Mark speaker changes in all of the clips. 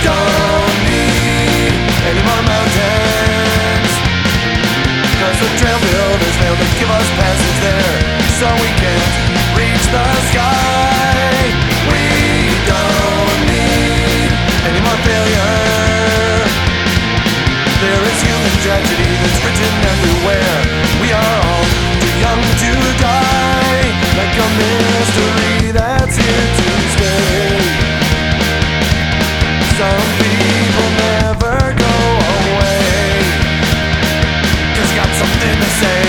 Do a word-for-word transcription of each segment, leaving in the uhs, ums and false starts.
Speaker 1: don't need any more mountains, 'cause the trail builders failed to give us passage there, so we can't reach the sky. We don't need any more failure. There is human tragedy that's written everywhere. We are all too young to die, like a mystery that's here to stay. Some people never go away, 'cause got something to say.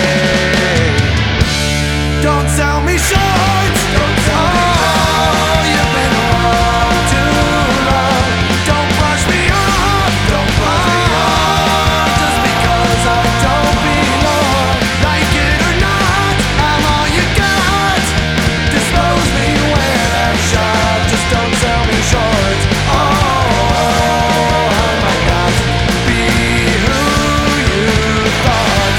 Speaker 1: Don't sell me short. Don't sell me short. Oh, you've been wrong too long. Don't brush me off. Don't brush me off. Just because I don't belong. Like it or not, I'm all you got. Dispose me when I'm shot. Just don't sell me short. Oh, I might not be who you thought.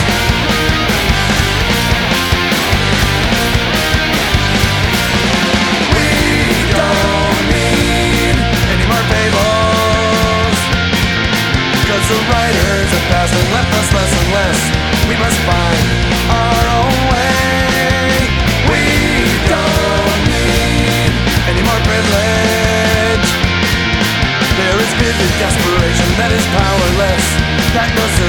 Speaker 1: We don't need any more fables, 'cause the writers have passed and left us less and less. We must find our own way. We don't need any more privilege. There is vivid desperation that is powerless, that knows